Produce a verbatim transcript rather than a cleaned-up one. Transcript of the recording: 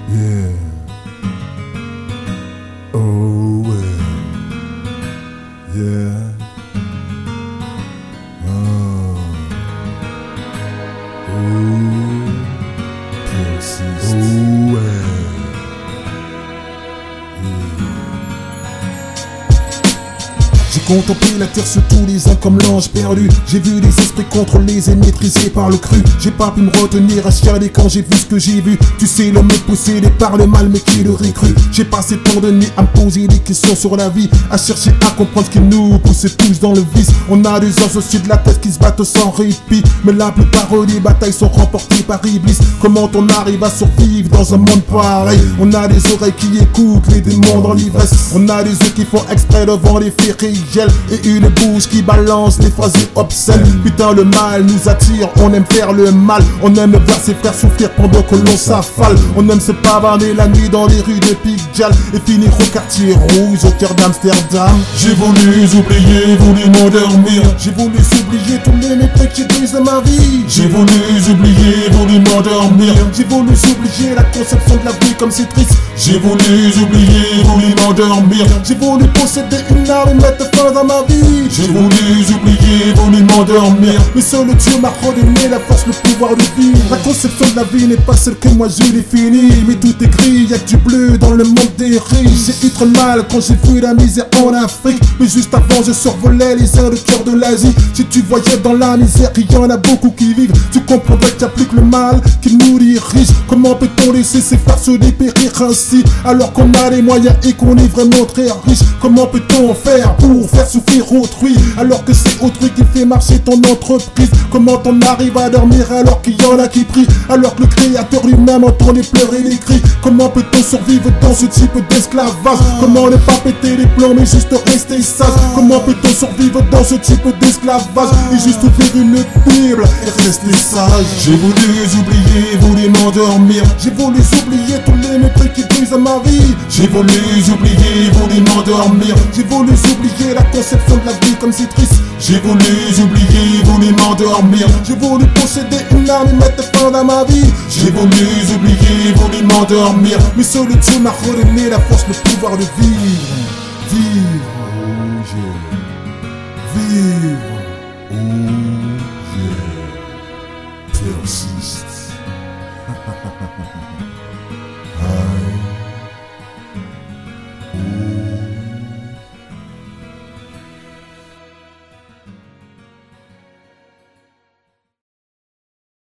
Yeah. Oh ouais. Yeah. Oh. Oh. Persiste. Oh ouais. J'ai contemplé la terre sur tous les ans comme l'ange perdu. J'ai vu les esprits contrôlés et maîtrisés par le cru. J'ai pas pu me retenir à chialer quand j'ai vu ce que j'ai vu. Tu sais, l'homme est possédé par le mal, mais qui l'aurait cru? J'ai passé tant de nuits à me poser des questions sur la vie, à chercher à comprendre ce qui nous pousse tous dans le vice. On a des anges au-dessus de la tête qui se battent sans répit, mais la plupart des batailles sont remportées par Iblis. Comment on arrive à survivre dans un monde pareil? On a des oreilles qui écoutent les démons dans l'ivresse. On a des yeux qui font exprès devant les féeries et une bouche qui balance les phrases obscènes. Putain, le mal nous attire, on aime faire le mal. On aime voir ses frères souffrir pendant que l'on s'affale. On aime se pavaner la nuit dans les rues de Pigalle et finir au quartier rouge au cœur d'Amsterdam. J'ai voulu oublier, voulu m'endormir. J'ai voulu oublier tous les mépris qui brisent ma vie. J'ai voulu oublier, voulu m'endormir. J'ai voulu oublier la conception de la vie comme c'est triste. J'ai voulu oublier, voulu m'endormir. J'ai voulu posséder une arme et mettre fin dans ma vie. J'ai voulu oublier, voulu m'endormir, mais seul Dieu m'a redonné la force, le pouvoir de vivre. La conception de la vie n'est pas celle que moi je définis, mais tout est gris, y'a que du bleu dans le monde des riches. J'ai eu trop mal quand j'ai vu la misère en Afrique, mais juste avant je survolais les airs de cœur de l'Asie. Si tu voyais dans la misère qu'il y en a beaucoup qui vivent, tu comprendrais qu'il n'y a plus que le mal qui nous dirige. Comment peut-on laisser ces frères se dépérir ainsi, alors qu'on a les moyens et qu'on est vraiment très riche? Comment peut-on faire pour faire souffrir autrui, alors que c'est autrui qui fait marcher ton entreprise? Comment on arrive à dormir alors qu'il y en a qui prient, alors que le créateur lui-même entend les pleurs et les cris? Comment peut-on survivre dans ce type d'esclavage? Comment ne pas péter les plombs mais juste rester sage? Comment peut-on survivre dans ce type d'esclavage et juste ouvrir une Bible et rester sage? J'ai voulu oublier, voulu m'endormir. J'ai voulu oublier tous les mépris qui brisent ma vie. J'ai voulu oublier, voulu m'endormir. J'ai voulu oublier la conception de la vie comme c'est triste. J'ai voulu oublier, voulu m'endormir. J'ai voulu posséder une arme et mettre fin à ma vie. J'ai voulu oublier, voulu m'endormir, mais seul Dieu m'a redonné la force, le pouvoir de vivre. Vivre, oh yeah. Vivre, oh yeah. Persiste. Ah.